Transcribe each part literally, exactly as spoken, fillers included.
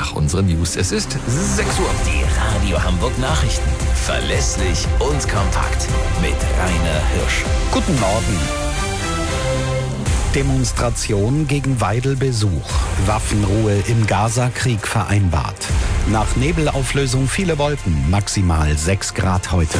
nach unseren News. Es ist sechs Uhr. Die Radio Hamburg Nachrichten. Verlässlich und kompakt. Mit Rainer Hirsch. Guten Morgen. Demonstration gegen Weidel-Besuch. Waffenruhe im Gaza-Krieg vereinbart. Nach Nebelauflösung viele Wolken, maximal sechs Grad heute.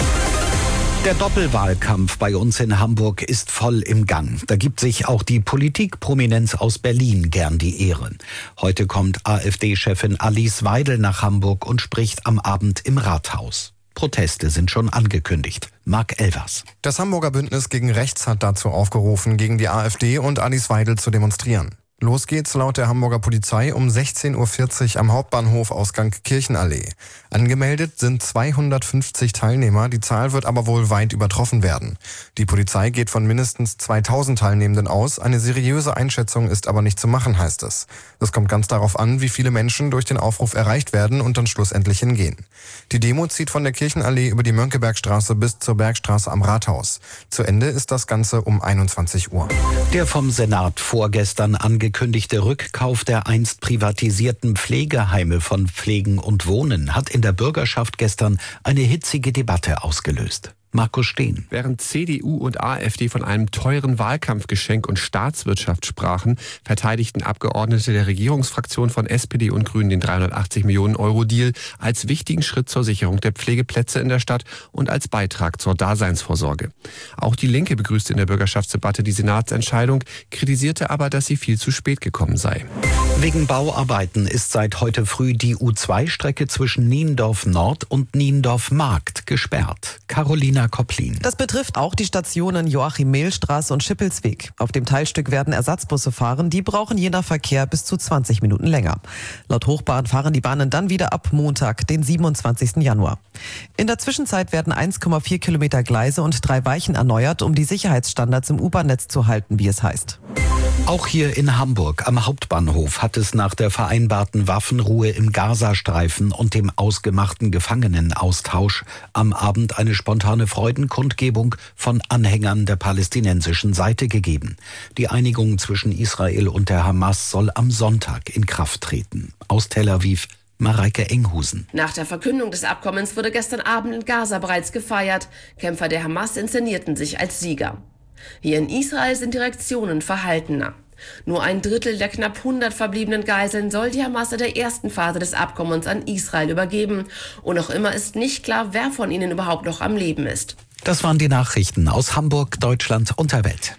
Der Doppelwahlkampf bei uns in Hamburg ist voll im Gang. Da gibt sich auch die Politikprominenz aus Berlin gern die Ehre. Heute kommt AfD-Chefin Alice Weidel nach Hamburg und spricht am Abend im Rathaus. Proteste sind schon angekündigt. Marc Elvers. Das Hamburger Bündnis gegen Rechts hat dazu aufgerufen, gegen die AfD und Alice Weidel zu demonstrieren. Los geht's laut der Hamburger Polizei um sechzehn Uhr vierzig am Hauptbahnhof Ausgang Kirchenallee. Angemeldet sind zweihundertfünfzig Teilnehmer, die Zahl wird aber wohl weit übertroffen werden. Die Polizei geht von mindestens zweitausend Teilnehmenden aus, eine seriöse Einschätzung ist aber nicht zu machen, heißt es. Es kommt ganz darauf an, wie viele Menschen durch den Aufruf erreicht werden und dann schlussendlich hingehen. Die Demo zieht von der Kirchenallee über die Mönckebergstraße bis zur Bergstraße am Rathaus. Zu Ende ist das Ganze um einundzwanzig Uhr. Der vom Senat vorgestern angekündigte angekündigte Rückkauf der einst privatisierten Pflegeheime von Pflegen und Wohnen hat in der Bürgerschaft gestern eine hitzige Debatte ausgelöst. Markus Steen. Während C D U und AfD von einem teuren Wahlkampfgeschenk und Staatswirtschaft sprachen, verteidigten Abgeordnete der Regierungsfraktion von S P D und Grünen den dreihundertachtzig Millionen Euro Deal als wichtigen Schritt zur Sicherung der Pflegeplätze in der Stadt und als Beitrag zur Daseinsvorsorge. Auch die Linke begrüßte in der Bürgerschaftsdebatte die Senatsentscheidung, kritisierte aber, dass sie viel zu spät gekommen sei. Wegen Bauarbeiten ist seit heute früh die U zwei Strecke zwischen Niendorf Nord und Niendorf Markt gesperrt. Carolina Kopplin. Das betrifft auch die Stationen Joachim-Mehl-Straße und Schippelsweg. Auf dem Teilstück werden Ersatzbusse fahren. Die brauchen je nach Verkehr bis zu zwanzig Minuten länger. Laut Hochbahn fahren die Bahnen dann wieder ab Montag, den siebenundzwanzigsten Januar. In der Zwischenzeit werden eins Komma vier Kilometer Gleise und drei Weichen erneuert, um die Sicherheitsstandards im U-Bahn-Netz zu halten, wie es heißt. Auch hier in Hamburg am Hauptbahnhof hat es nach der vereinbarten Waffenruhe im Gazastreifen und dem ausgemachten Gefangenenaustausch am Abend eine spontane Freudenkundgebung von Anhängern der palästinensischen Seite gegeben. Die Einigung zwischen Israel und der Hamas soll am Sonntag in Kraft treten. Aus Tel Aviv, Mareike Enghusen. Nach der Verkündung des Abkommens wurde gestern Abend in Gaza bereits gefeiert. Kämpfer der Hamas inszenierten sich als Sieger. Hier in Israel sind die Reaktionen verhaltener. Nur ein Drittel der knapp hundert verbliebenen Geiseln soll die Hamas in der ersten Phase des Abkommens an Israel übergeben. Und noch immer ist nicht klar, wer von ihnen überhaupt noch am Leben ist. Das waren die Nachrichten aus Hamburg, Deutschland und der Welt.